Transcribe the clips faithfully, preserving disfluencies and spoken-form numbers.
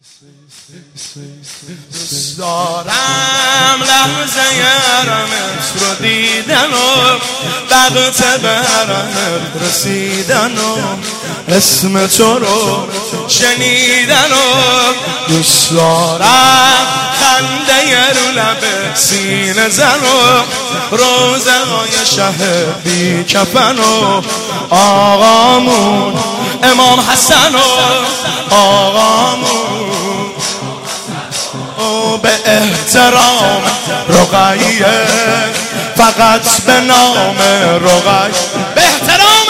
دوست دارم لحظه رمت رو دیدن و وقت برمت رسیدن و اسم تو رو شنیدن و دوست دارم خنده رو لب سینه زن و روزه های شه بی کفن و آقامون امام حسن و آقامون به احترام رقیه فقط به نام رقیه به احترام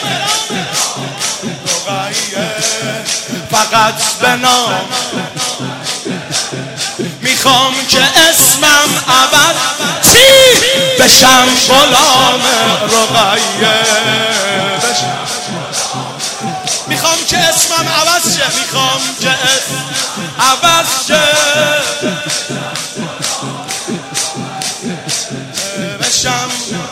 رقیه فقط به نام میخوام که اسمم عوض چی بشم غلام رقیه میخوام که اسمم عوض شه میخوام که اسم عوض شه بشم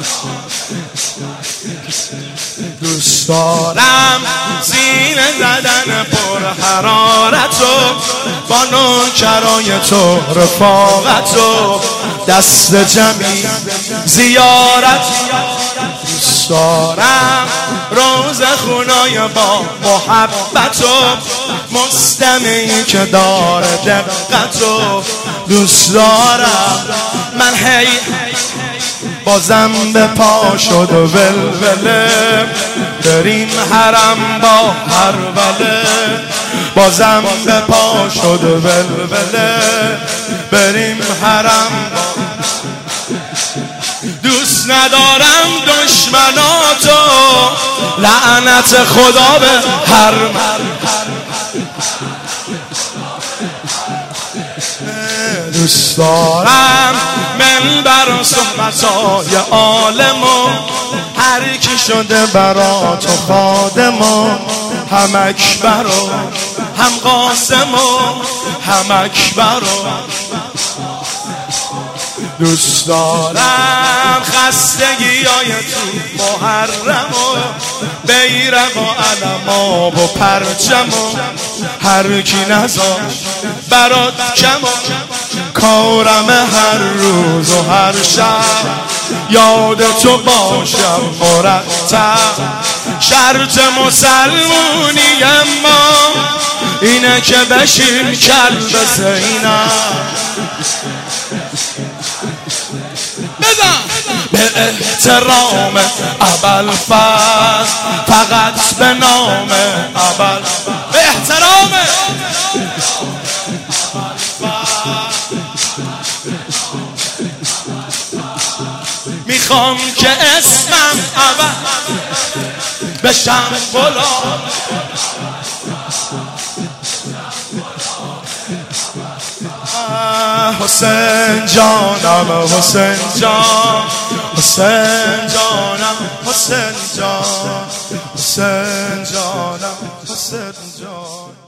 دوست دارم سینه زدن پر حرارت و با نوکرای تو رفاقت و دست جمعی زیارت دوست دارم روز خونای با محبت و مستمعی که داره دقت و دوست دارم من هی بازم به پا شد و ولوله بریم حرم با هربله بازم به پا شد و ولوله بریم حرم با دوست ندارم دشمناتو لعنت خدا به هر دوست دارم منبر و صحبتای عالم و هر کی شده برا تو خادم و هم اکبر و هم قاسم و هم اکبر و دوست دارم خستگی های تو محرم و بیرق و علم و پرچم و هر کی نزار برات کم و کارم هر روز و هر شب یاد تو باشم مرتب شرط مسلمونی اما اینه که بشیم کلب زینب به احترام ابوالفضل فقط به نام ابوالفضل به احترام میخوام که اسمم اول بشم غلام حسین جانم حسین جان حسین جانم حسین جان حسین جانم حسین جان